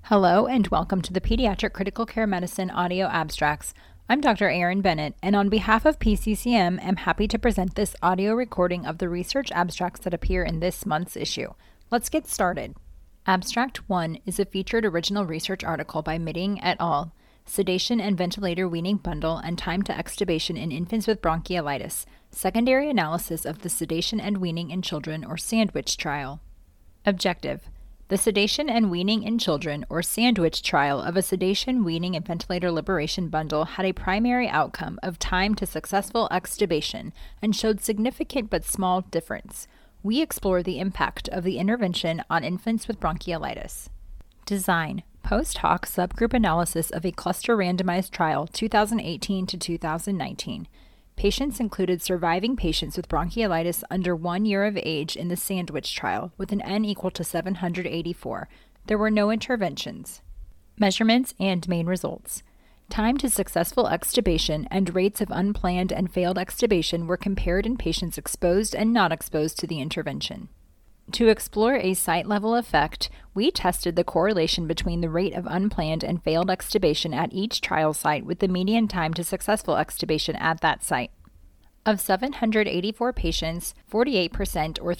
Hello and welcome to the Pediatric Critical Care Medicine audio abstracts. I'm Dr. Erin Bennett, and on behalf of PCCM, I'm happy to present this audio recording of the research abstracts that appear in this month's issue. Let's get started. Abstract 1 is a featured original research article by Mitting et al., Sedation and Ventilator Weaning Bundle and Time to Extubation in Infants with Bronchiolitis, Secondary Analysis of the Sedation and Weaning in Children or Sandwich Trial. Objective: the sedation and weaning in children, or sandwich trial of a sedation, weaning, and ventilator liberation bundle had a primary outcome of time to successful extubation and showed significant but small difference. We explore the impact of the intervention on infants with bronchiolitis. Design: post hoc subgroup analysis of a cluster randomized trial 2018 to 2019. Patients included surviving patients with bronchiolitis under 1 year of age in the Sandwich trial, with an N equal to 784. There were no interventions. Measurements and main results. Time to successful extubation and rates of unplanned and failed extubation were compared in patients exposed and not exposed to the intervention. To explore a site-level effect, we tested the correlation between the rate of unplanned and failed extubation at each trial site with the median time to successful extubation at that site. Of 784 patients, 48% or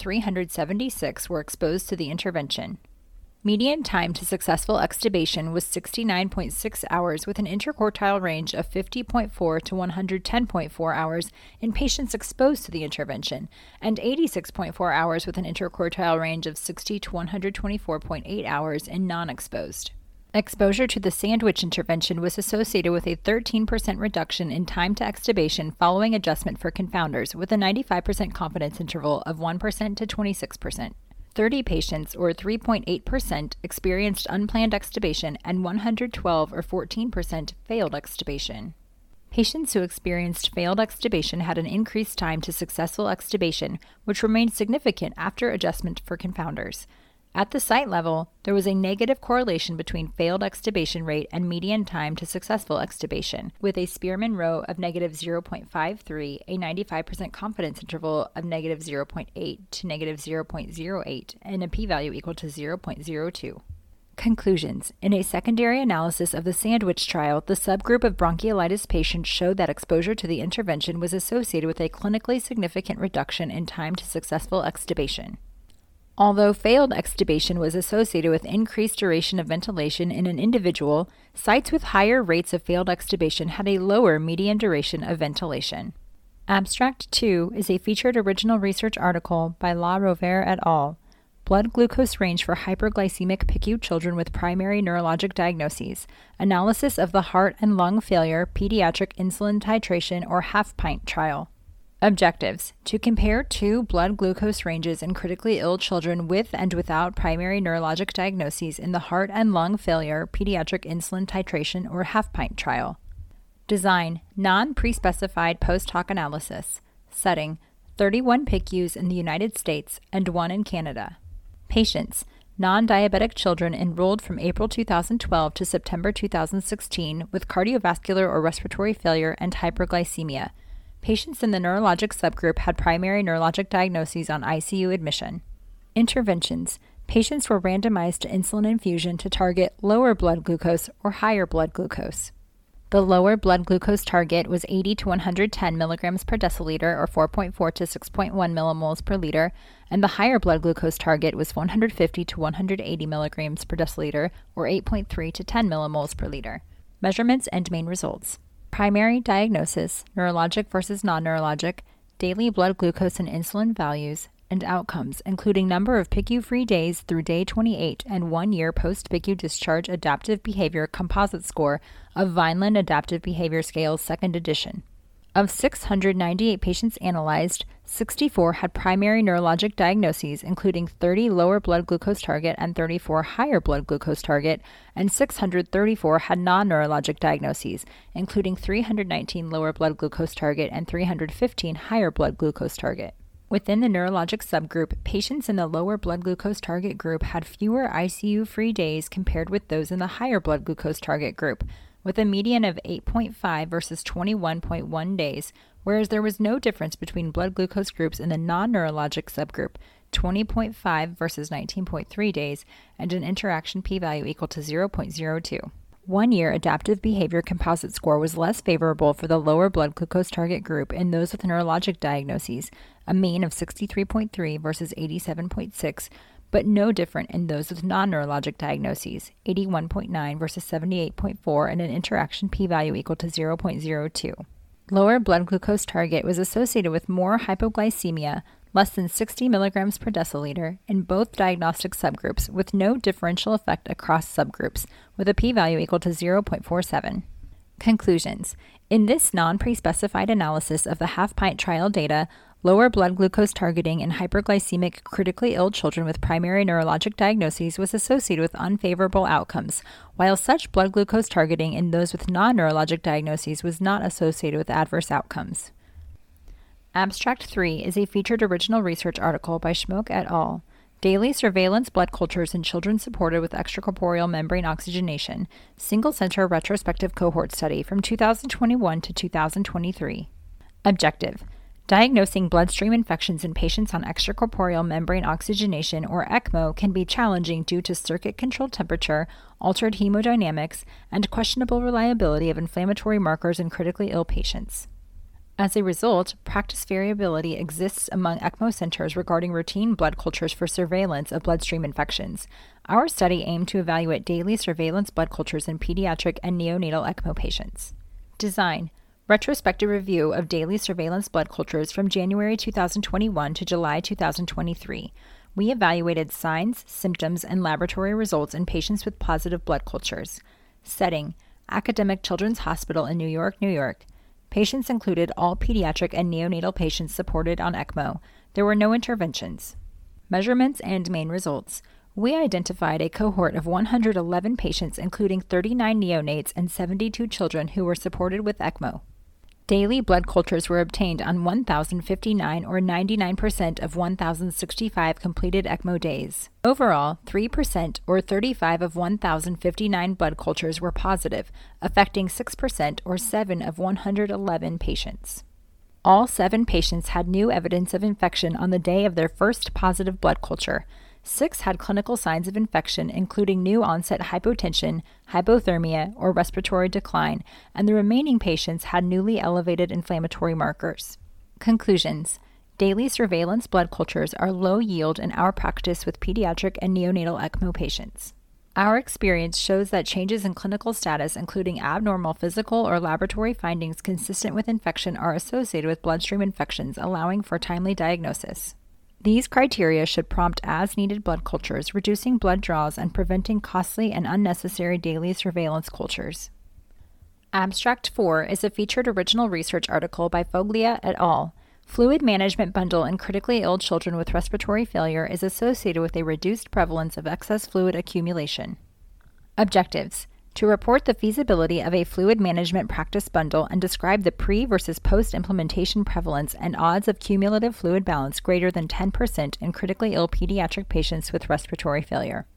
376 were exposed to the intervention. Median time to successful extubation was 69.6 hours with an interquartile range of 50.4 to 110.4 hours in patients exposed to the intervention, and 86.4 hours with an interquartile range of 60 to 124.8 hours in non-exposed. Exposure to the sandwich intervention was associated with a 13% reduction in time to extubation following adjustment for confounders, with a 95% confidence interval of 1% to 26%. 30 patients, or 3.8%, experienced unplanned extubation, and 112, or 14%, failed extubation. Patients who experienced failed extubation had an increased time to successful extubation, which remained significant after adjustment for confounders. At the site level, there was a negative correlation between failed extubation rate and median time to successful extubation, with a Spearman Rho of negative 0.53, a 95% confidence interval of negative 0.8 to negative 0.08, and a p-value equal to 0.02. Conclusions: in a secondary analysis of the Sandwich trial, the subgroup of bronchiolitis patients showed that exposure to the intervention was associated with a clinically significant reduction in time to successful extubation. Although failed extubation was associated with increased duration of ventilation in an individual, sites with higher rates of failed extubation had a lower median duration of ventilation. Abstract 2 is a featured original research article by La Rovere et al., Blood Glucose Range for Hyperglycemic PICU Children with Primary Neurologic Diagnoses, Analysis of the Heart and Lung Failure Pediatric Insulin Titration or Half-Pint Trial. Objectives: to compare two blood glucose ranges in critically ill children with and without primary neurologic diagnoses in the heart and lung failure pediatric insulin titration or half-pint trial. Design: non-pre-specified post-hoc analysis. Setting: 31 PICUs in the United States and 1 in Canada. Patients: non-diabetic children enrolled from April 2012 to September 2016 with cardiovascular or respiratory failure and hyperglycemia. Patients in the neurologic subgroup had primary neurologic diagnoses on ICU admission. Interventions: patients were randomized to insulin infusion to target lower blood glucose or higher blood glucose. The lower blood glucose target was 80 to 110 milligrams per deciliter or 4.4 to 6.1 millimoles per liter, and the higher blood glucose target was 150 to 180 milligrams per deciliter or 8.3 to 10 millimoles per liter. Measurements and main results. Primary diagnosis, neurologic versus non-neurologic, daily blood glucose and insulin values, and outcomes, including number of PICU-free days through day 28 and 1 year post-PICU discharge adaptive behavior composite score of Vineland Adaptive Behavior Scales 2nd edition. Of 698 patients analyzed, 64 had primary neurologic diagnoses, including 30 lower blood glucose target and 34 higher blood glucose target, and 634 had non-neurologic diagnoses, including 319 lower blood glucose target and 315 higher blood glucose target. Within the neurologic subgroup, patients in the lower blood glucose target group had fewer ICU-free days compared with those in the higher blood glucose target group, with a median of 8.5 versus 21.1 days, whereas there was no difference between blood glucose groups in the non-neurologic subgroup 20.5 versus 19.3 days, and an interaction p-value equal to 0.02. 1-year adaptive behavior composite score was less favorable for the lower blood glucose target group in those with neurologic diagnoses, a mean of 63.3 versus 87.6, but no different in those with non-neurologic diagnoses, 81.9 versus 78.4, and an interaction p-value equal to 0.02. Lower blood glucose target was associated with more hypoglycemia, less than 60 milligrams per deciliter, in both diagnostic subgroups, with no differential effect across subgroups, with a p-value equal to 0.47. Conclusions. In this non-pre-specified analysis of the half-pint trial data, lower blood glucose targeting in hyperglycemic critically ill children with primary neurologic diagnoses was associated with unfavorable outcomes, while such blood glucose targeting in those with non-neurologic diagnoses was not associated with adverse outcomes. Abstract 3 is a featured original research article by Schmoke et al. Daily surveillance blood cultures in children supported with extracorporeal membrane oxygenation, single-center retrospective cohort study from 2021 to 2023. Objective: diagnosing bloodstream infections in patients on extracorporeal membrane oxygenation, or ECMO, can be challenging due to circuit-controlled temperature, altered hemodynamics, and questionable reliability of inflammatory markers in critically ill patients. As a result, practice variability exists among ECMO centers regarding routine blood cultures for surveillance of bloodstream infections. Our study aimed to evaluate daily surveillance blood cultures in pediatric and neonatal ECMO patients. Design: retrospective review of daily surveillance blood cultures from January 2021 to July 2023. We evaluated signs, symptoms, and laboratory results in patients with positive blood cultures. Setting: Academic Children's Hospital in New York, New York. Patients included all pediatric and neonatal patients supported on ECMO. There were no interventions. Measurements and main results. We identified a cohort of 111 patients, including 39 neonates and 72 children who were supported with ECMO. Daily blood cultures were obtained on 1,059 or 99% of 1,065 completed ECMO days. Overall, 3% or 35 of 1,059 blood cultures were positive, affecting 6% or 7 of 111 patients. All 7 patients had new evidence of infection on the day of their first positive blood culture. 6 had clinical signs of infection, including new onset hypotension, hypothermia, or respiratory decline, and the remaining patients had newly elevated inflammatory markers. Conclusions. Daily surveillance blood cultures are low yield in our practice with pediatric and neonatal ECMO patients. Our experience shows that changes in clinical status, including abnormal physical or laboratory findings consistent with infection, are associated with bloodstream infections, allowing for timely diagnosis. These criteria should prompt as-needed blood cultures, reducing blood draws and preventing costly and unnecessary daily surveillance cultures. Abstract 4 is a featured original research article by Foglia et al. Fluid management bundle in critically ill children with respiratory failure is associated with a reduced prevalence of excess fluid accumulation. Objectives: to report the feasibility of a fluid management practice bundle and describe the pre- versus post-implementation prevalence and odds of cumulative fluid balance greater than 10% in critically ill pediatric patients with respiratory failure.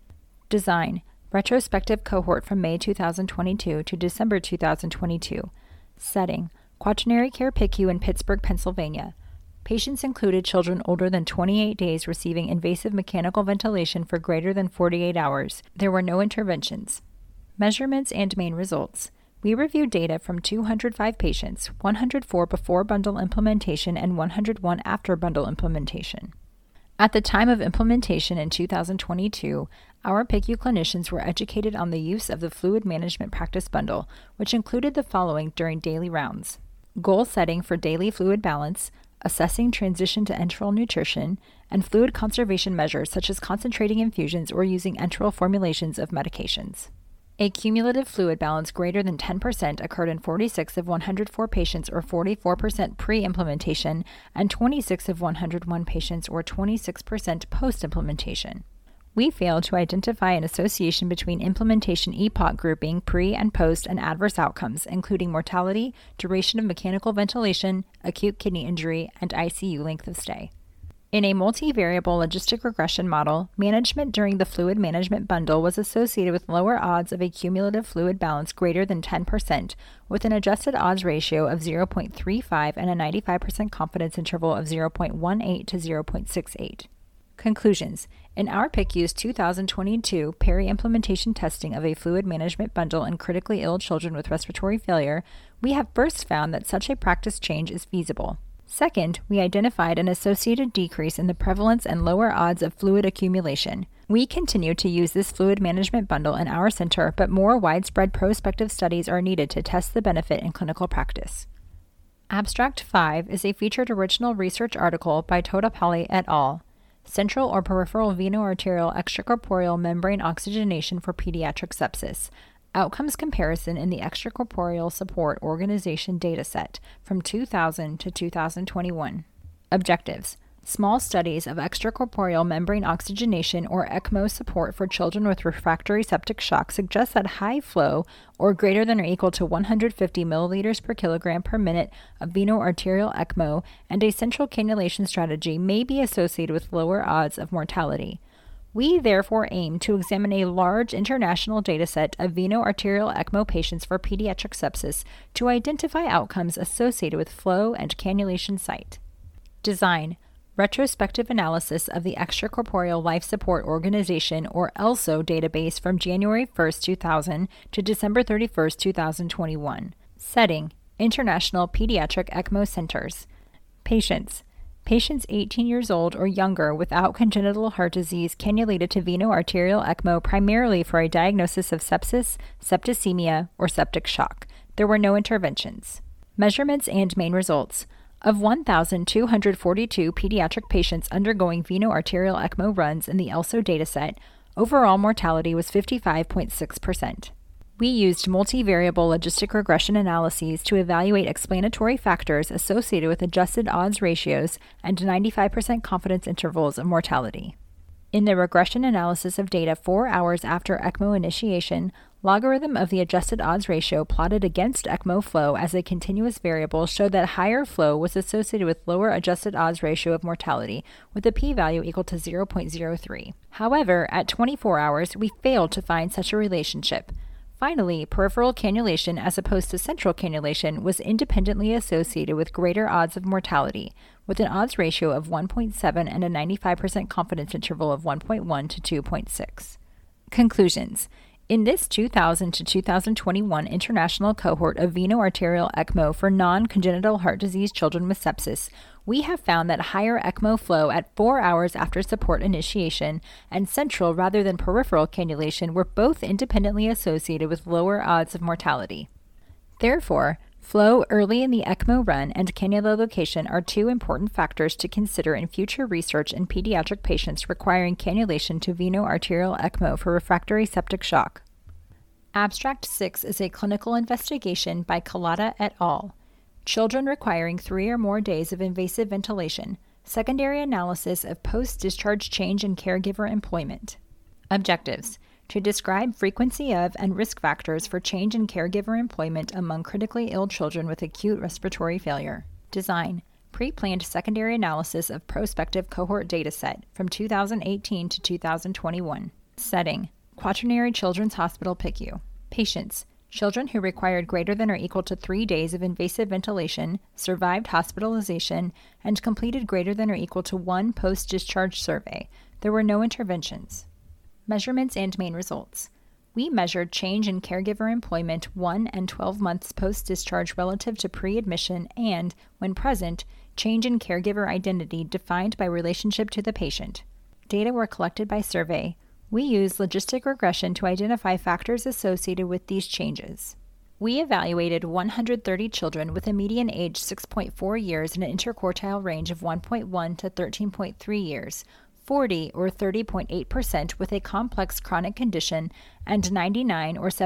Design: retrospective cohort from May 2022 to December 2022. Setting: Quaternary Care PICU in Pittsburgh, Pennsylvania. Patients included children older than 28 days receiving invasive mechanical ventilation for greater than 48 hours. There were no interventions. Measurements and main results. We reviewed data from 205 patients, 104 before bundle implementation and 101 after bundle implementation. At the time of implementation in 2022, our PICU clinicians were educated on the use of the fluid management practice bundle, which included the following during daily rounds: goal setting for daily fluid balance, assessing transition to enteral nutrition, and fluid conservation measures such as concentrating infusions or using enteral formulations of medications. A cumulative fluid balance greater than 10% occurred in 46 of 104 patients, or 44% pre-implementation, and 26 of 101 patients, or 26% post-implementation. We failed to identify an association between implementation epoch grouping, pre and post, and adverse outcomes, including mortality, duration of mechanical ventilation, acute kidney injury, and ICU length of stay. In a multivariable logistic regression model, management during the fluid management bundle was associated with lower odds of a cumulative fluid balance greater than 10%, with an adjusted odds ratio of 0.35 and a 95% confidence interval of 0.18 to 0.68. Conclusions. In our PICU's 2022 peri-implementation testing of a fluid management bundle in critically ill children with respiratory failure, we have first found that such a practice change is feasible. Second, we identified an associated decrease in the prevalence and lower odds of fluid accumulation. We continue to use this fluid management bundle in our center, but more widespread prospective studies are needed to test the benefit in clinical practice. Abstract 5 is a featured original research article by Todapalli et al. Central or peripheral veno-arterial extracorporeal membrane oxygenation for pediatric sepsis. Outcomes comparison in the Extracorporeal Support Organization dataset from 2000 to 2021. Objectives. Small studies of extracorporeal membrane oxygenation or ECMO support for children with refractory septic shock suggest that high flow or greater than or equal to 150 milliliters per kilogram per minute of veno-arterial ECMO and a central cannulation strategy may be associated with lower odds of mortality. We therefore aim to examine a large international dataset of veno-arterial ECMO patients for pediatric sepsis to identify outcomes associated with flow and cannulation site. Design. Retrospective analysis of the Extracorporeal Life Support Organization or ELSO database from January 1, 2000 to December 31, 2021. Setting. International Pediatric ECMO Centers. Patients. Patients 18 years old or younger without congenital heart disease cannulated to veno-arterial ECMO primarily for a diagnosis of sepsis, septicemia, or septic shock. There were no interventions. Measurements and main results. Of 1,242 pediatric patients undergoing veno-arterial ECMO runs in the ELSO dataset, overall mortality was 55.6%. We used multivariable logistic regression analyses to evaluate explanatory factors associated with adjusted odds ratios and 95% confidence intervals of mortality. In the regression analysis of data 4 hours after ECMO initiation, logarithm of the adjusted odds ratio plotted against ECMO flow as a continuous variable showed that higher flow was associated with lower adjusted odds ratio of mortality, with a p-value equal to 0.03. However, at 24 hours, we failed to find such a relationship. Finally, peripheral cannulation as opposed to central cannulation was independently associated with greater odds of mortality, with an odds ratio of 1.7 and a 95% confidence interval of 1.1 to 2.6. Conclusions. In this 2000 to 2021 international cohort of veno-arterial ECMO for non-congenital heart disease children with sepsis, we have found that higher ECMO flow at 4 hours after support initiation and central rather than peripheral cannulation were both independently associated with lower odds of mortality. Therefore, flow early in the ECMO run and cannula location are two important factors to consider in future research in pediatric patients requiring cannulation to veno-arterial ECMO for refractory septic shock. Abstract 6 is a clinical investigation by Collada et al. Children requiring 3 or more days of invasive ventilation. Secondary analysis of post-discharge change in caregiver employment. Objectives. To describe frequency of and risk factors for change in caregiver employment among critically ill children with acute respiratory failure. Design. Pre-planned secondary analysis of prospective cohort dataset from 2018 to 2021. Setting. Quaternary Children's Hospital PICU. Patients. Children who required greater than or equal to 3 days of invasive ventilation, survived hospitalization, and completed greater than or equal to 1 post-discharge survey. There were no interventions. Measurements and main results. We measured change in caregiver employment 1 and 12 months post-discharge relative to pre-admission and, when present, change in caregiver identity defined by relationship to the patient. Data were collected by survey. We used logistic regression to identify factors associated with these changes. We evaluated 130 children with a median age 6.4 years and an interquartile range of 1.1 to 13.3 years, 40 or 30.8% with a complex chronic condition, and 99 or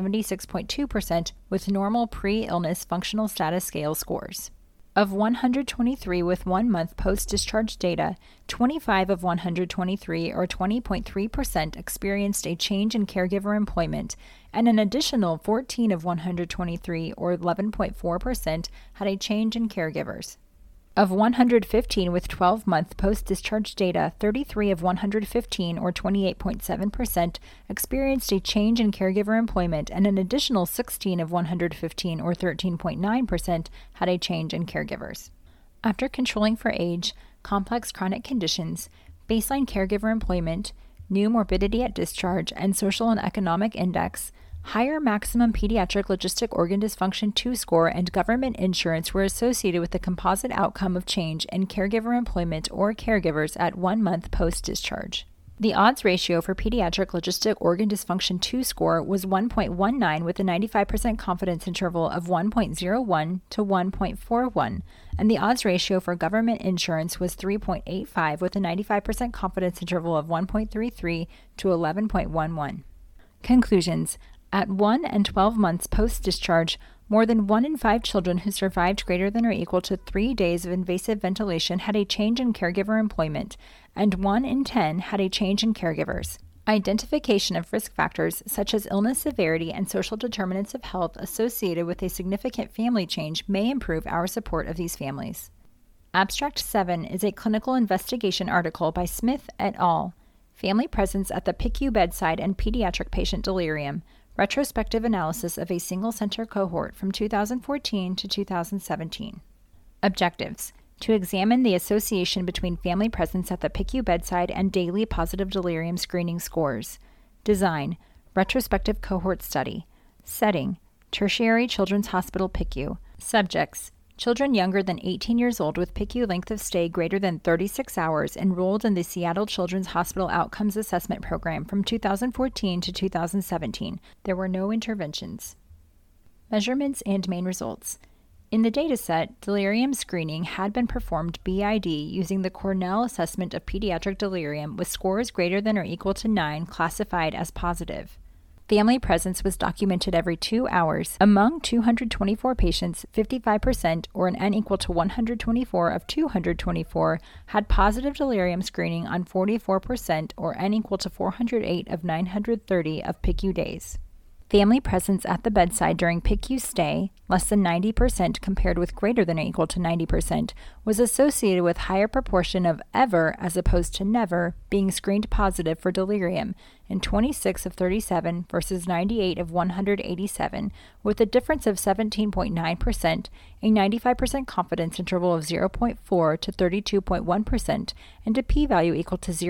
76.2% with normal pre-illness functional status scale scores. Of 123 with 1 month post-discharge data, 25 of 123 or 20.3% experienced a change in caregiver employment, and an additional 14 of 123 or 11.4% had a change in caregivers. Of 115 with 12-month post-discharge data, 33 of 115 or 28.7% experienced a change in caregiver employment, and an additional 16 of 115 or 13.9% had a change in caregivers. After controlling for age, complex chronic conditions, baseline caregiver employment, new morbidity at discharge, and social and economic index, higher maximum pediatric logistic organ dysfunction 2 score, and government insurance were associated with the composite outcome of change in caregiver employment or caregivers at 1 month post-discharge. The odds ratio for pediatric logistic organ dysfunction 2 score was 1.19 with a 95% confidence interval of 1.01 to 1.41, and the odds ratio for government insurance was 3.85 with a 95% confidence interval of 1.33 to 11.11. Conclusions. At 1 and 12 months post-discharge, more than 1 in 5 children who survived greater than or equal to 3 days of invasive ventilation had a change in caregiver employment, and 1 in 10 had a change in caregivers. Identification of risk factors such as illness severity and social determinants of health associated with a significant family change may improve our support of these families. Abstract 7 is a clinical investigation article by Smith et al., Family Presence at the PICU Bedside and Pediatric Patient Delirium, retrospective analysis of a single-center cohort from 2014 to 2017. Objectives: to examine the association between family presence at the PICU bedside and daily positive delirium screening scores. Design: retrospective cohort study. Setting: Tertiary Children's Hospital PICU. Subjects: children younger than 18 years old with PICU length of stay greater than 36 hours enrolled in the Seattle Children's Hospital Outcomes Assessment Program from 2014 to 2017. There were no interventions. Measurements and main results. In the dataset, delirium screening had been performed BID using the Cornell Assessment of Pediatric Delirium with scores greater than or equal to 9 classified as positive. Family presence was documented every 2 hours. Among 224 patients, 55%, or an N equal to 124 of 224, had positive delirium screening on 44%, or N equal to 408 of 930 of PICU days. Family presence at the bedside during PICU stay, less than 90% compared with greater than or equal to 90%, was associated with higher proportion of ever as opposed to never being screened positive for delirium in 26 of 37 versus 98 of 187, with a difference of 17.9%, a 95% confidence interval of 0.4 to 32.1%, and a p-value equal to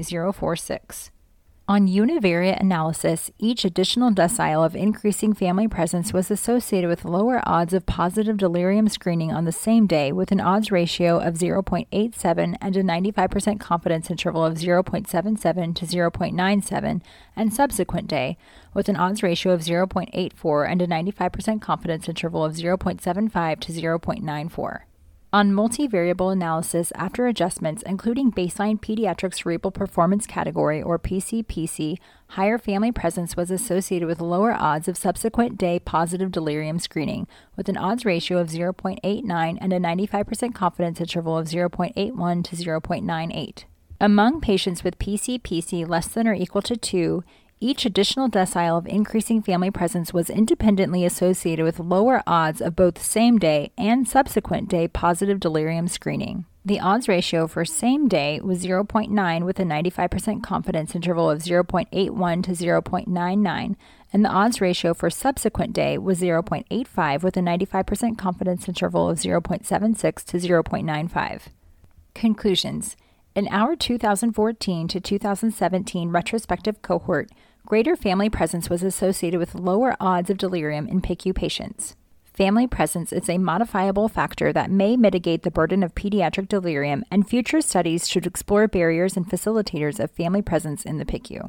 0.046. On univariate analysis, each additional decile of increasing family presence was associated with lower odds of positive delirium screening on the same day, with an odds ratio of 0.87 and a 95% confidence interval of 0.77 to 0.97, and subsequent day, with an odds ratio of 0.84 and a 95% confidence interval of 0.75 to 0.94. On multivariable analysis after adjustments, including baseline pediatric cerebral performance category or PCPC, higher family presence was associated with lower odds of subsequent day positive delirium screening, with an odds ratio of 0.89 and a 95% confidence interval of 0.81 to 0.98. Among patients with PCPC less than or equal to 2, each additional decile of increasing family presence was independently associated with lower odds of both same-day and subsequent-day positive delirium screening. The odds ratio for same-day was 0.9 with a 95% confidence interval of 0.81 to 0.99, and the odds ratio for subsequent day was 0.85 with a 95% confidence interval of 0.76 to 0.95. Conclusions. In our 2014 to 2017 retrospective cohort, greater family presence was associated with lower odds of delirium in PICU patients. Family presence is a modifiable factor that may mitigate the burden of pediatric delirium, and future studies should explore barriers and facilitators of family presence in the PICU.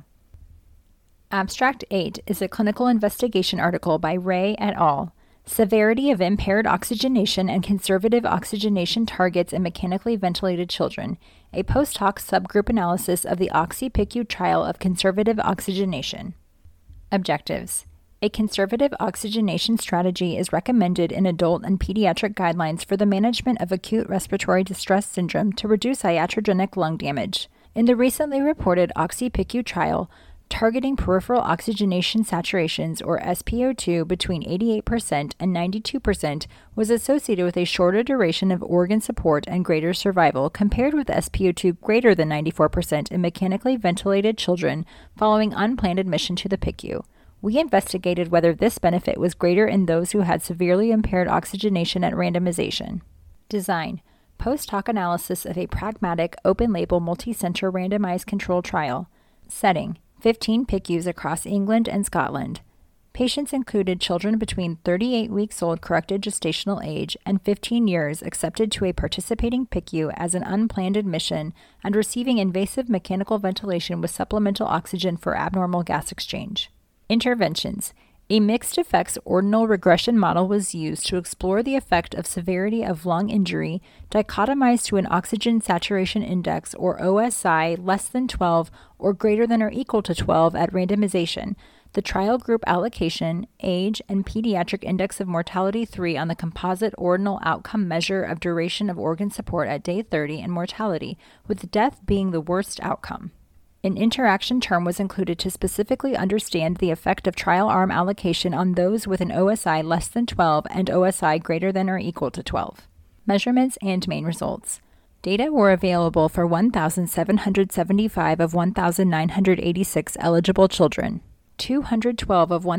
Abstract 8 is a clinical investigation article by Ray et al., Severity of Impaired Oxygenation and Conservative Oxygenation Targets in Mechanically Ventilated Children, a post-hoc subgroup analysis of the OxyPICU trial of conservative oxygenation. Objectives. A conservative oxygenation strategy is recommended in adult and pediatric guidelines for the management of acute respiratory distress syndrome to reduce iatrogenic lung damage. In the recently reported OxyPICU trial, targeting peripheral oxygenation saturations, or SpO2, between 88% and 92% was associated with a shorter duration of organ support and greater survival compared with SpO2 greater than 94% in mechanically ventilated children following unplanned admission to the PICU. We investigated whether this benefit was greater in those who had severely impaired oxygenation at randomization. Design. Post-hoc analysis of a pragmatic, open-label, multi-center randomized controlled trial. Setting: 15 PICUs across England and Scotland. Patients included children between 38 weeks old corrected gestational age and 15 years accepted to a participating PICU as an unplanned admission and receiving invasive mechanical ventilation with supplemental oxygen for abnormal gas exchange. Interventions: a mixed effects ordinal regression model was used to explore the effect of severity of lung injury, dichotomized to an oxygen saturation index, or OSI, less than 12 or greater than or equal to 12 at randomization, the trial group allocation, age, and pediatric index of mortality 3 on the composite ordinal outcome measure of duration of organ support at day 30 and mortality, with death being the worst outcome. An interaction term was included to specifically understand the effect of trial arm allocation on those with an OSI less than 12 and OSI greater than or equal to 12. Measurements and main results. Data were available for 1,775 of 1,986 eligible children. 212 of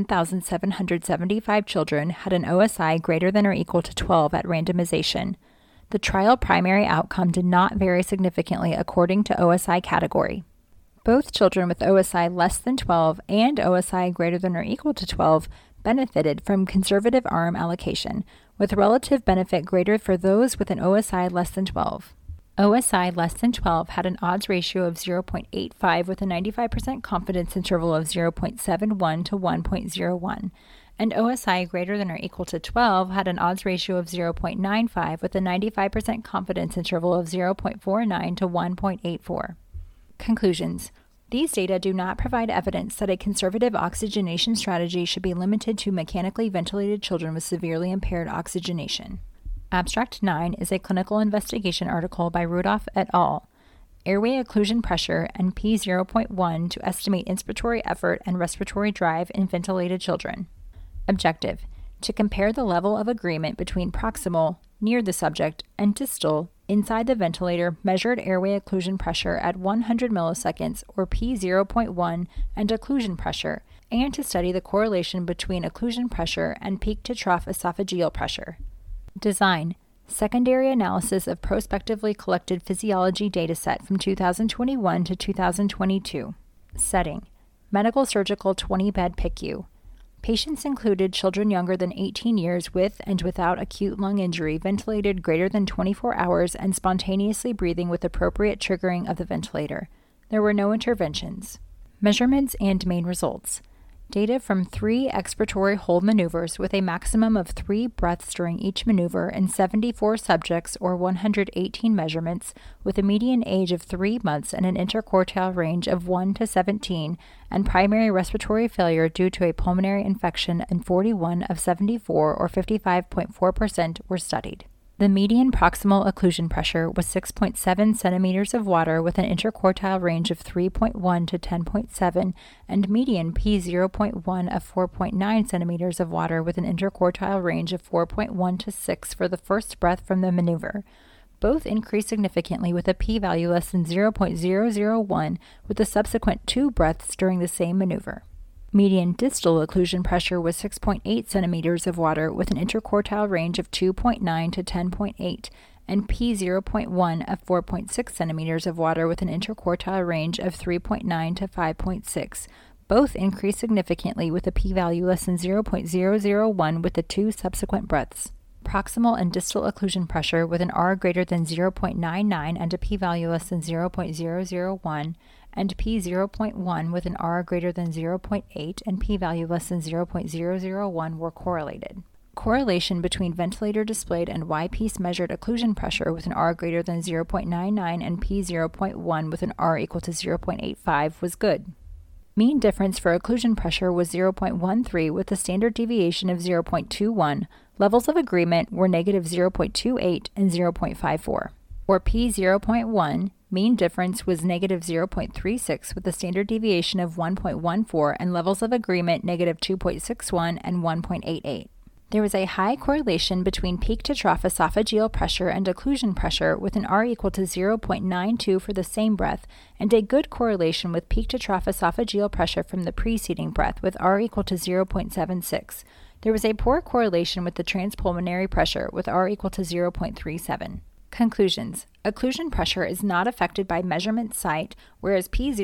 1,775 children had an OSI greater than or equal to 12 at randomization. The trial primary outcome did not vary significantly according to OSI category. Both children with OSI less than 12 and OSI greater than or equal to 12 benefited from conservative arm allocation, with relative benefit greater for those with an OSI less than 12. OSI less than 12 had an odds ratio of 0.85 with a 95% confidence interval of 0.71 to 1.01, and OSI greater than or equal to 12 had an odds ratio of 0.95 with a 95% confidence interval of 0.49 to 1.84. Conclusions. These data do not provide evidence that a conservative oxygenation strategy should be limited to mechanically ventilated children with severely impaired oxygenation. Abstract 9 is a clinical investigation article by Rudolph et al. Airway occlusion pressure and P0.1 to estimate inspiratory effort and respiratory drive in ventilated children. Objective: to compare the level of agreement between proximal, near the subject, and distal, inside the ventilator, measured airway occlusion pressure at 100 milliseconds or P0.1 and occlusion pressure, and to study the correlation between occlusion pressure and peak to trough esophageal pressure. Design: secondary analysis of prospectively collected physiology dataset from 2021 to 2022. Setting: medical surgical 20-bed PICU. Patients included children younger than 18 years with and without acute lung injury, ventilated greater than 24 hours, and spontaneously breathing with appropriate triggering of the ventilator. There were no interventions. Measurements and main results. Data from 3 expiratory hold maneuvers with a maximum of 3 breaths during each maneuver in 74 subjects or 118 measurements with a median age of 3 months and an interquartile range of 1 to 17, and primary respiratory failure due to a pulmonary infection in 41 of 74 or 55.4% were studied. The median proximal occlusion pressure was 6.7 centimeters of water with an interquartile range of 3.1 to 10.7 and median P0.1 of 4.9 centimeters of water with an interquartile range of 4.1 to 6 for the first breath from the maneuver. Both increased significantly with a p-value less than 0.001 with the subsequent 2 breaths during the same maneuver. Median distal occlusion pressure was 6.8 centimeters of water with an interquartile range of 2.9 to 10.8 and P0.1 of 4.6 centimeters of water with an interquartile range of 3.9 to 5.6. Both increased significantly with a p-value less than 0.001 with the 2 subsequent breaths. Proximal and distal occlusion pressure with an R greater than 0.99 and a p-value less than 0.001, and P0.1 with an R greater than 0.8 and p-value less than 0.001 were correlated. Correlation between ventilator displayed and Y-piece measured occlusion pressure with an R greater than 0.99 and P0.1 with an R equal to 0.85 was good. Mean difference for occlusion pressure was 0.13 with a standard deviation of 0.21. Levels of agreement were negative 0.28 and 0.54. For P0.1, mean difference was negative 0.36 with a standard deviation of 1.14 and levels of agreement negative 2.61 and 1.88. There was a high correlation between peak to trough esophageal pressure and occlusion pressure with an R equal to 0.92 for the same breath, and a good correlation with peak to trough esophageal pressure from the preceding breath with R equal to 0.76. There was a poor correlation with the transpulmonary pressure with R equal to 0.37. Conclusions. Occlusion pressure is not affected by measurement site, whereas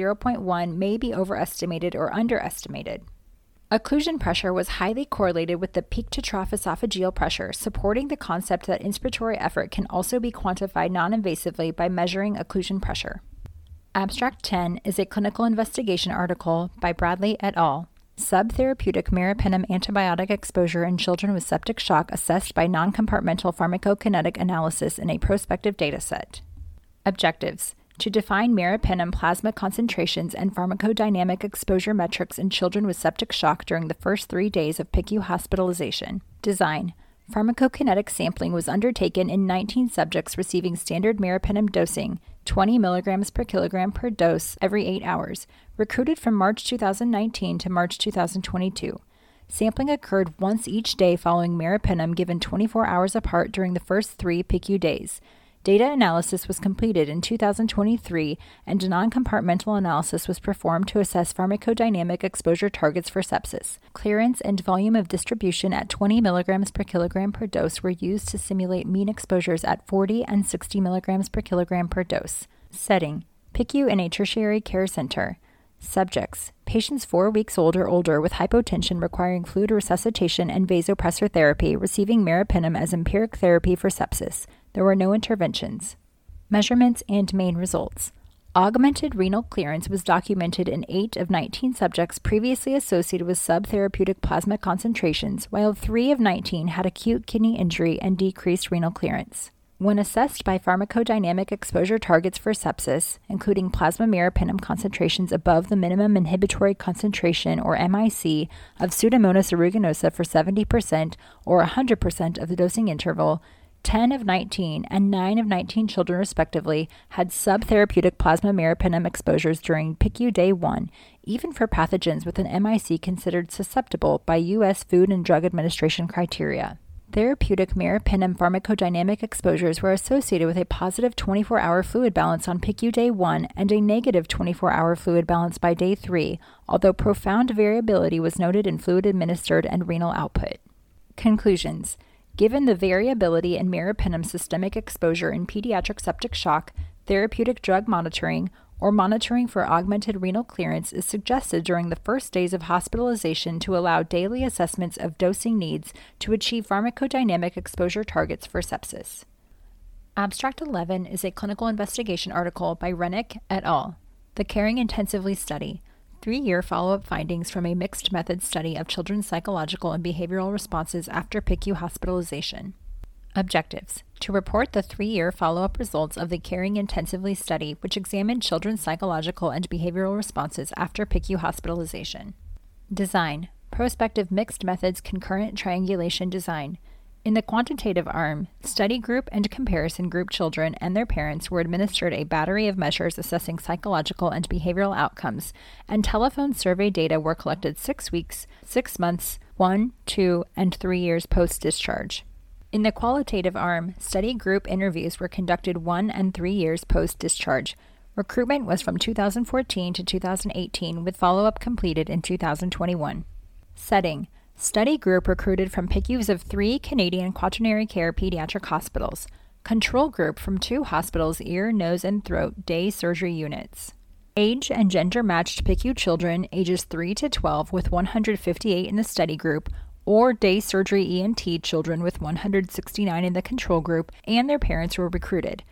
P0.1 may be overestimated or underestimated. Occlusion pressure was highly correlated with the peak-to-trough esophageal pressure, supporting the concept that inspiratory effort can also be quantified non-invasively by measuring occlusion pressure. Abstract 10 is a clinical investigation article by Bradley et al. Subtherapeutic meropenem antibiotic exposure in children with septic shock assessed by non-compartmental pharmacokinetic analysis in a prospective dataset. Objectives: to define meropenem plasma concentrations and pharmacodynamic exposure metrics in children with septic shock during the first 3 days of PICU hospitalization. Design: pharmacokinetic sampling was undertaken in 19 subjects receiving standard meropenem dosing, 20 mg per kilogram per dose every 8 hours, recruited from March 2019 to March 2022. Sampling occurred once each day following meropenem given 24 hours apart during the first 3 PICU days. Data analysis was completed in 2023, and a non-compartmental analysis was performed to assess pharmacodynamic exposure targets for sepsis. Clearance and volume of distribution at 20 mg per kilogram per dose were used to simulate mean exposures at 40 and 60 mg per kilogram per dose. Setting: PICU in a tertiary care center. Subjects: patients 4 weeks old or older with hypotension requiring fluid resuscitation and vasopressor therapy receiving meropenem as empiric therapy for sepsis. There were no interventions. Measurements and main results. Augmented renal clearance was documented in 8 of 19 subjects previously associated with subtherapeutic plasma concentrations, while 3 of 19 had acute kidney injury and decreased renal clearance. When assessed by pharmacodynamic exposure targets for sepsis, including plasma meropenem concentrations above the minimum inhibitory concentration, or MIC, of Pseudomonas aeruginosa for 70% or 100% of the dosing interval, 10 of 19 and 9 of 19 children respectively had subtherapeutic plasma meropenem exposures during PICU Day 1, even for pathogens with an MIC considered susceptible by U.S. Food and Drug Administration criteria. Therapeutic meropenem pharmacodynamic exposures were associated with a positive 24-hour fluid balance on PICU Day 1 and a negative 24-hour fluid balance by Day 3, although profound variability was noted in fluid administered and renal output. Conclusions. Given the variability in meropenem systemic exposure in pediatric septic shock, therapeutic drug monitoring, or monitoring for augmented renal clearance is suggested during the first days of hospitalization to allow daily assessments of dosing needs to achieve pharmacodynamic exposure targets for sepsis. Abstract 11 is a clinical investigation article by Rennick et al. The Caring Intensively Study. 3-year follow-up findings from a mixed method study of children's psychological and behavioral responses after PICU hospitalization. Objectives: to report the 3-year follow-up results of the Caring Intensively study, which examined children's psychological and behavioral responses after PICU hospitalization. Design: prospective mixed methods concurrent triangulation design. In the quantitative arm, study group and comparison group children and their parents were administered a battery of measures assessing psychological and behavioral outcomes, and telephone survey data were collected 6 weeks, 6 months, 1, 2, and 3 years post-discharge. In the qualitative arm, study group interviews were conducted 1 and 3 years post-discharge. Recruitment was from 2014 to 2018, with follow-up completed in 2021. Setting: study group recruited from PICUs of 3 Canadian quaternary care pediatric hospitals. Control group from 2 hospitals' ear, nose, and throat day surgery units. Age and gender matched PICU children ages 3 to 12 with 158 in the study group, or day surgery ENT children with 169 in the control group, and their parents were recruited.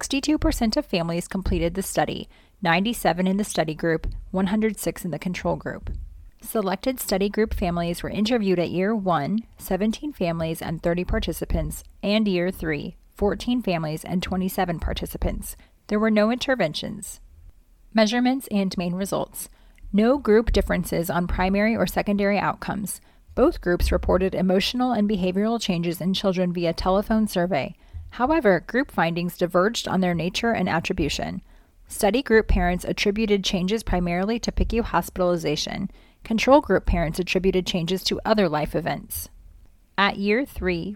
62% of families completed the study, 97 in the study group, 106 in the control group. Selected study group families were interviewed at Year 1, 17 families and 30 participants, and Year 3, 14 families and 27 participants. There were no interventions. Measurements and main results. No group differences on primary or secondary outcomes. Both groups reported emotional and behavioral changes in children via telephone survey. However, group findings diverged on their nature and attribution. Study group parents attributed changes primarily to PICU hospitalization. Control group parents attributed changes to other life events. At Year 3,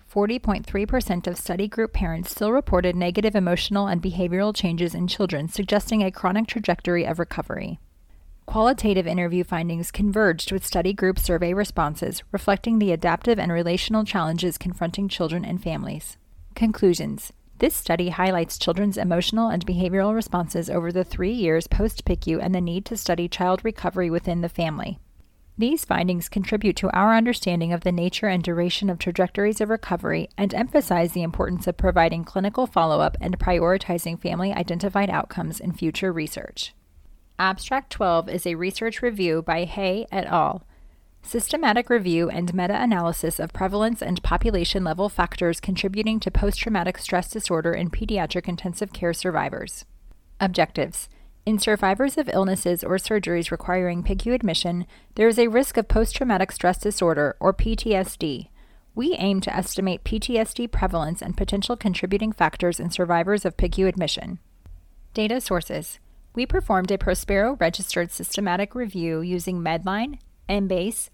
40.3% of study group parents still reported negative emotional and behavioral changes in children, suggesting a chronic trajectory of recovery. Qualitative interview findings converged with study group survey responses, reflecting the adaptive and relational challenges confronting children and families. Conclusions. This study highlights children's emotional and behavioral responses over the 3 years post-PICU and the need to study child recovery within the family. These findings contribute to our understanding of the nature and duration of trajectories of recovery and emphasize the importance of providing clinical follow-up and prioritizing family-identified outcomes in future research. Abstract 12 is a research review by Hay et al. Systematic review and meta-analysis of prevalence and population-level factors contributing to post-traumatic stress disorder in pediatric intensive care survivors. Objectives. In survivors of illnesses or surgeries requiring PICU admission, there is a risk of post-traumatic stress disorder, or PTSD. We aim to estimate PTSD prevalence and potential contributing factors in survivors of PICU admission. Data sources. We performed a Prospero-registered systematic review using Medline, Embase,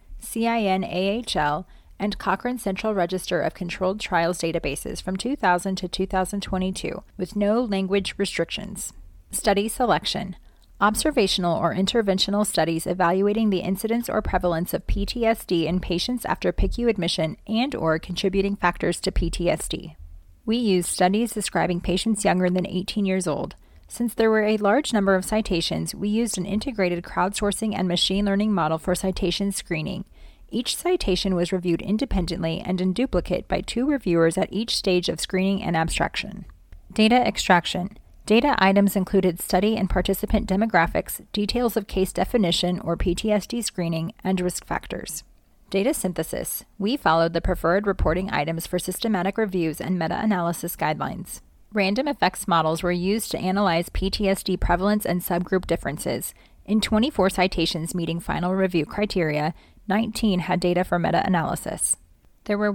CIN-AHL, and Cochrane Central Register of Controlled Trials databases from 2000 to 2022, with no language restrictions. Study selection. Observational or interventional studies evaluating the incidence or prevalence of PTSD in patients after PICU admission and/or contributing factors to PTSD. We used studies describing patients younger than 18 years old. Since there were a large number of citations, we used an integrated crowdsourcing and machine learning model for citation screening. Each citation was reviewed independently and in duplicate by 2 reviewers at each stage of screening and abstraction. Data extraction. Data items included study and participant demographics, details of case definition or PTSD screening, and risk factors. Data synthesis. We followed the preferred reporting items for systematic reviews and meta-analysis guidelines. Random effects models were used to analyze PTSD prevalence and subgroup differences. In 24 citations meeting final review criteria, 19 had data for meta-analysis. There were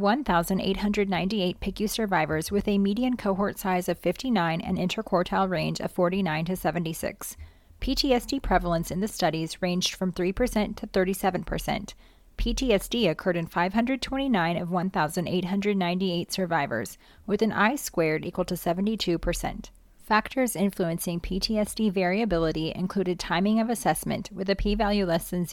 1,898 PICU survivors with a median cohort size of 59 and interquartile range of 49 to 76. PTSD prevalence in the studies ranged from 3% to 37%. PTSD occurred in 529 of 1,898 survivors, with an I-squared equal to 72%. Factors influencing PTSD variability included timing of assessment with a p-value less than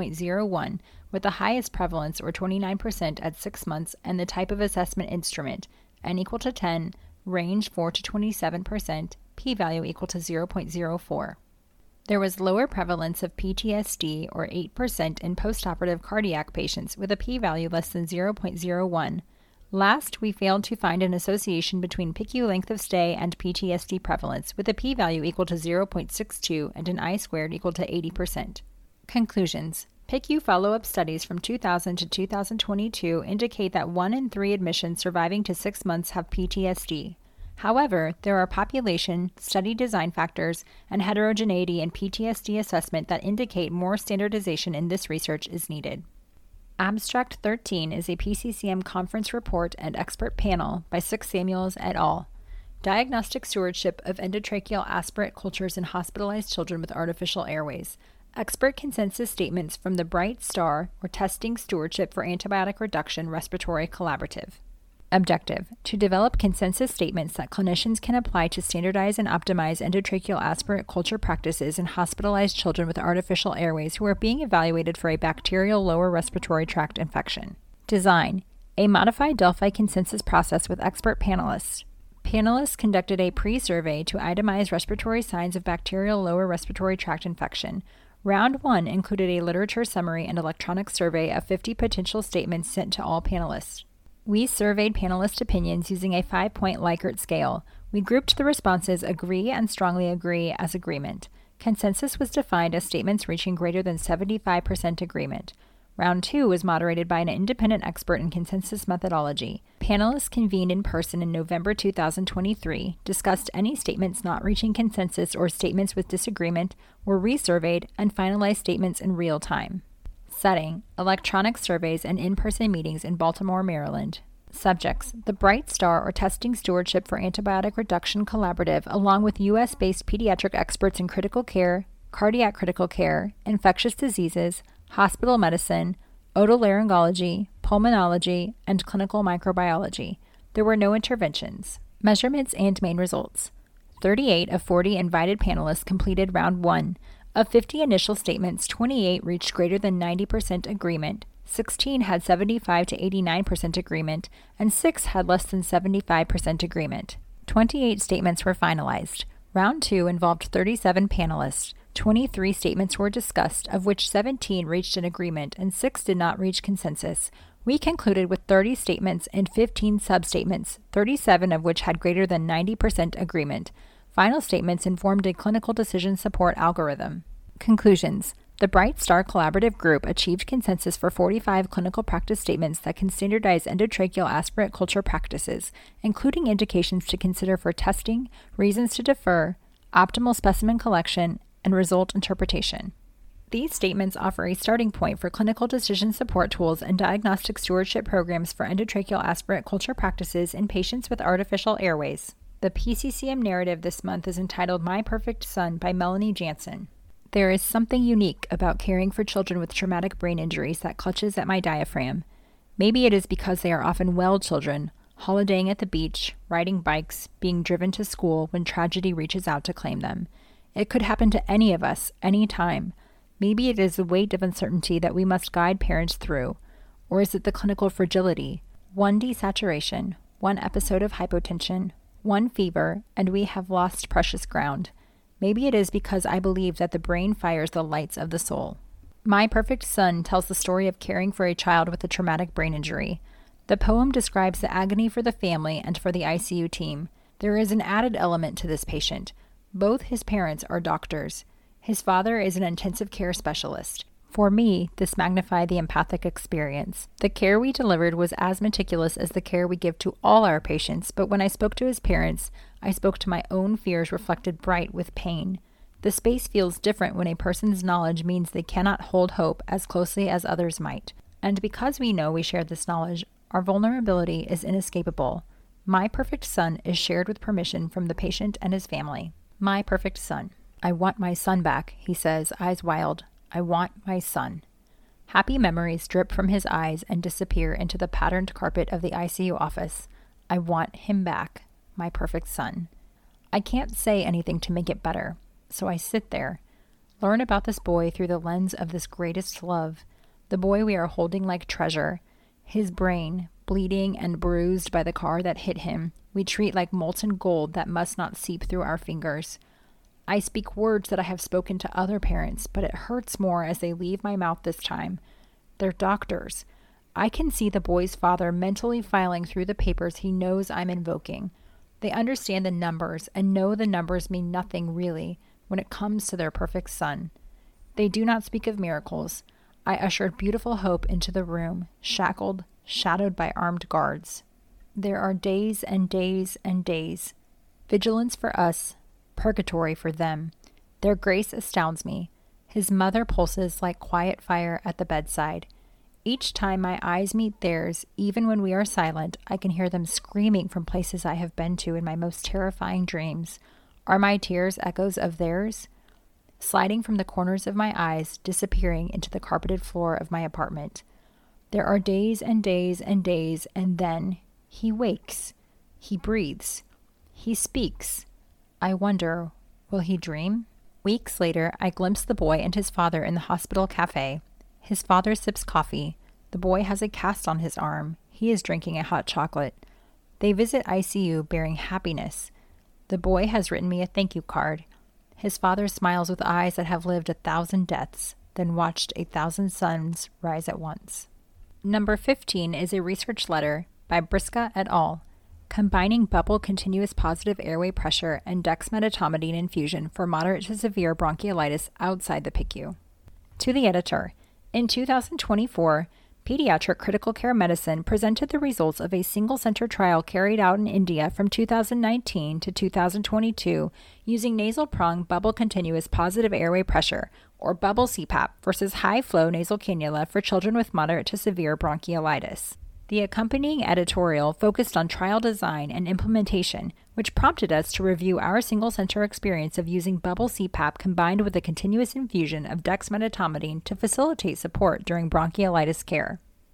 0.01, with the highest prevalence or 29% at 6 months, and the type of assessment instrument, n equal to 10, range 4 to 27%, p-value equal to 0.04. There was lower prevalence of PTSD, or 8%, in postoperative cardiac patients with a p-value less than 0.01. Last, we failed to find an association between PICU length of stay and PTSD prevalence, with a p-value equal to 0.62 and an I-squared equal to 80%. Conclusions. PICU follow-up studies from 2000 to 2022 indicate that 1 in 3 admissions surviving to 6 months have PTSD. However, there are population, study design factors, and heterogeneity in PTSD assessment that indicate more standardization in this research is needed. Abstract 13 is a PCCM conference report and expert panel by Six Samuels et al. Diagnostic stewardship of endotracheal aspirate cultures in hospitalized children with artificial airways. Expert consensus statements from the Bright Star, or Testing Stewardship for Antibiotic Reduction Respiratory Collaborative. Objective: to develop consensus statements that clinicians can apply to standardize and optimize endotracheal aspirate culture practices in hospitalized children with artificial airways who are being evaluated for a bacterial lower respiratory tract infection. Design: a modified Delphi consensus process with expert panelists. Panelists conducted a pre-survey to itemize respiratory signs of bacterial lower respiratory tract infection. Round 1 included a literature summary and electronic survey of 50 potential statements sent to all panelists. We surveyed panelist opinions using a 5-point Likert scale. We grouped the responses agree and strongly agree as agreement. Consensus was defined as statements reaching greater than 75% agreement. Round 2 was moderated by an independent expert in consensus methodology. Panelists convened in person in November 2023, discussed any statements not reaching consensus or statements with disagreement, were resurveyed, and finalized statements in real time. Setting: electronic surveys and in-person meetings in Baltimore, Maryland. Subjects: the Bright Star, or Testing Stewardship for Antibiotic Reduction Collaborative, along with U.S.-based pediatric experts in critical care, cardiac critical care, infectious diseases, hospital medicine, otolaryngology, pulmonology, and clinical microbiology. There were no interventions. Measurements and main results. 38 of 40 invited panelists completed round 1. Of 50 initial statements, 28 reached greater than 90% agreement, 16 had 75 to 89% agreement, and 6 had less than 75% agreement. 28 statements were finalized. Round 2 involved 37 panelists. 23 statements were discussed, of which 17 reached an agreement and 6 did not reach consensus. We concluded with 30 statements and 15 substatements, 37 of which had greater than 90% agreement. Final statements informed a clinical decision support algorithm. Conclusions. The Bright Star Collaborative Group achieved consensus for 45 clinical practice statements that can standardize endotracheal aspirate culture practices, including indications to consider for testing, reasons to defer, optimal specimen collection, and result interpretation. These statements offer a starting point for clinical decision support tools and diagnostic stewardship programs for endotracheal aspirate culture practices in patients with artificial airways. The PCCM narrative this month is entitled My Perfect Son by Melanie Jansen. There is something unique about caring for children with traumatic brain injuries that clutches at my diaphragm. Maybe it is because they are often well children, holidaying at the beach, riding bikes, being driven to school when tragedy reaches out to claim them. It could happen to any of us, any time. Maybe it is the weight of uncertainty that we must guide parents through. Or is it the clinical fragility? One desaturation, one episode of hypotension, one fever, and we have lost precious ground. Maybe it is because I believe that the brain fires the lights of the soul. My Perfect Son tells the story of caring for a child with a traumatic brain injury. The poem describes the agony for the family and for the ICU team. There is an added element to this patient. Both his parents are doctors. His father is an intensive care specialist. For me, this magnified the empathic experience. The care we delivered was as meticulous as the care we give to all our patients, but when I spoke to his parents, I spoke to my own fears reflected bright with pain. The space feels different when a person's knowledge means they cannot hold hope as closely as others might. And because we know we share this knowledge, our vulnerability is inescapable. My Perfect Son is shared with permission from the patient and his family. My Perfect Son. I want my son back, he says, eyes wild. I want my son. Happy memories drip from his eyes and disappear into the patterned carpet of the ICU office. I want him back, my perfect son. I can't say anything to make it better, so I sit there, learn about this boy through the lens of this greatest love, the boy we are holding like treasure, his brain, bleeding and bruised by the car that hit him, we treat like molten gold that must not seep through our fingers. I speak words that I have spoken to other parents, but it hurts more as they leave my mouth this time. They're doctors. I can see the boy's father mentally filing through the papers he knows I'm invoking. They understand the numbers and know the numbers mean nothing really when it comes to their perfect son. They do not speak of miracles. I ushered beautiful hope into the room, shackled, shadowed by armed guards. There are days and days and days. Vigilance for us, purgatory for them. Their grace astounds me. His mother pulses like quiet fire at the bedside. Each time my eyes meet theirs, even when we are silent, I can hear them screaming from places I have been to in my most terrifying dreams. Are my tears echoes of theirs? Sliding from the corners of my eyes, disappearing into the carpeted floor of my apartment. There are days and days and days, and then he wakes. He breathes. He speaks. I wonder, will he dream? Weeks later, I glimpse the boy and his father in the hospital cafe. His father sips coffee. The boy has a cast on his arm. He is drinking a hot chocolate. They visit ICU bearing happiness. The boy has written me a thank you card. His father smiles with eyes that have lived 1,000 deaths, then watched 1,000 suns rise at once. Number 15 is a research letter by Briska et al., combining bubble continuous positive airway pressure and dexmedetomidine infusion for moderate to severe bronchiolitis outside the PICU. To the editor, in 2024, Pediatric Critical Care Medicine presented the results of a single-center trial carried out in India from 2019 to 2022 using nasal prong bubble continuous positive airway pressure, or bubble CPAP, versus high-flow nasal cannula for children with moderate to severe bronchiolitis. The accompanying editorial focused on trial design and implementation, which prompted us to review our single-center experience of using bubble CPAP combined with a continuous infusion of dexmedetomidine to facilitate support during bronchiolitis care.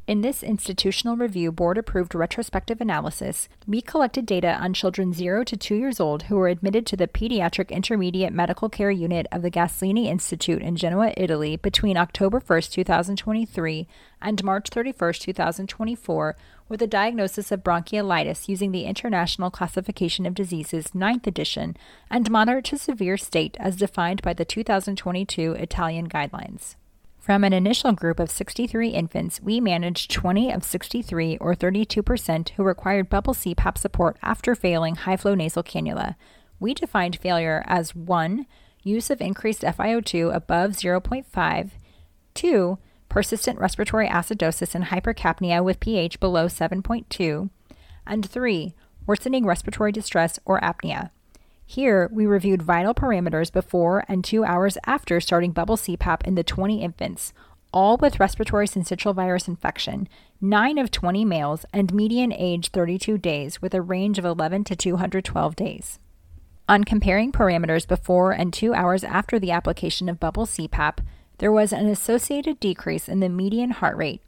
In this institutional review board-approved retrospective analysis, we collected data on children 0 to 2 years old who were admitted to the Pediatric Intermediate Medical Care Unit of the Gaslini Institute in Genoa, Italy between October 1, 2023 and March 31, 2024 with a diagnosis of bronchiolitis using the International Classification of Diseases 9th edition and moderate to severe state as defined by the 2022 Italian guidelines. From an initial group of 63 infants, we managed 20 of 63, or 32%, who required bubble CPAP support after failing high-flow nasal cannula. We defined failure as 1. Use of increased FiO2 above 0.5, 2. Persistent respiratory acidosis and hypercapnia with pH below 7.2, and 3. Worsening respiratory distress or apnea. Here, we reviewed vital parameters before and 2 hours after starting bubble CPAP in the 20 infants, all with respiratory syncytial virus infection, 9 of 20 males, and median age 32 days, with a range of 11 to 212 days. On comparing parameters before and 2 hours after the application of bubble CPAP, there was an associated decrease in the median heart rate,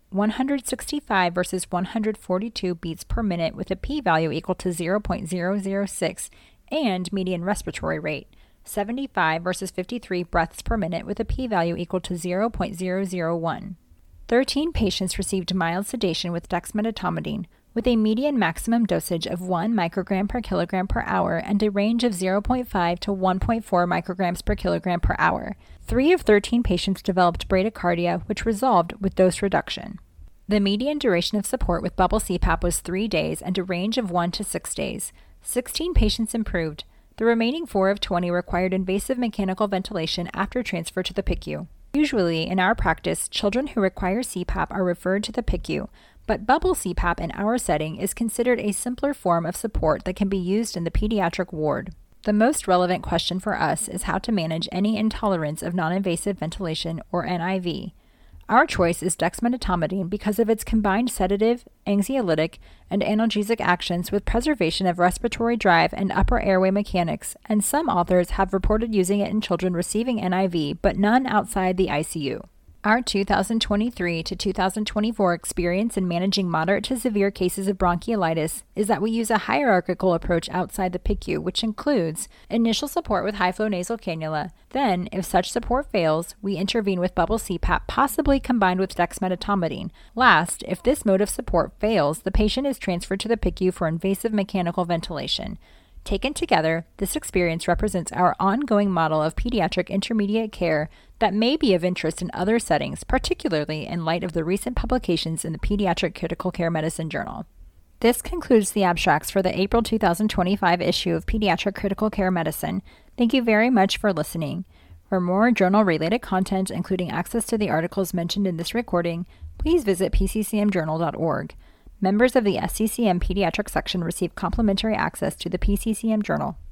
165 versus 142 beats per minute with a p-value equal to 0.006, and median respiratory rate, 75 versus 53 breaths per minute with a p-value equal to 0.001. 13 patients received mild sedation with dexmedetomidine, with a median maximum dosage of 1 microgram per kilogram per hour and a range of 0.5 to 1.4 micrograms per kilogram per hour. 3 of 13 patients developed bradycardia, which resolved with dose reduction. The median duration of support with bubble CPAP was 3 days and a range of 1 to 6 days. 16 patients improved. The remaining 4 of 20 required invasive mechanical ventilation after transfer to the PICU. Usually, in our practice, children who require CPAP are referred to the PICU, but bubble CPAP in our setting is considered a simpler form of support that can be used in the pediatric ward. The most relevant question for us is how to manage any intolerance of non-invasive ventilation, or NIV. Our choice is dexmedetomidine because of its combined sedative, anxiolytic, and analgesic actions with preservation of respiratory drive and upper airway mechanics, and some authors have reported using it in children receiving NIV, but none outside the ICU. Our 2023 to 2024 experience in managing moderate to severe cases of bronchiolitis is that we use a hierarchical approach outside the PICU, which includes initial support with high-flow nasal cannula. Then, if such support fails, we intervene with bubble CPAP, possibly combined with dexmedetomidine. Last, if this mode of support fails, the patient is transferred to the PICU for invasive mechanical ventilation. Taken together, this experience represents our ongoing model of pediatric intermediate care that may be of interest in other settings, particularly in light of the recent publications in the Pediatric Critical Care Medicine Journal. This concludes the abstracts for the April 2025 issue of Pediatric Critical Care Medicine. Thank you very much for listening. For more journal-related content, including access to the articles mentioned in this recording, please visit pccmjournal.org. Members of the SCCM Pediatric section receive complimentary access to the PCCM Journal.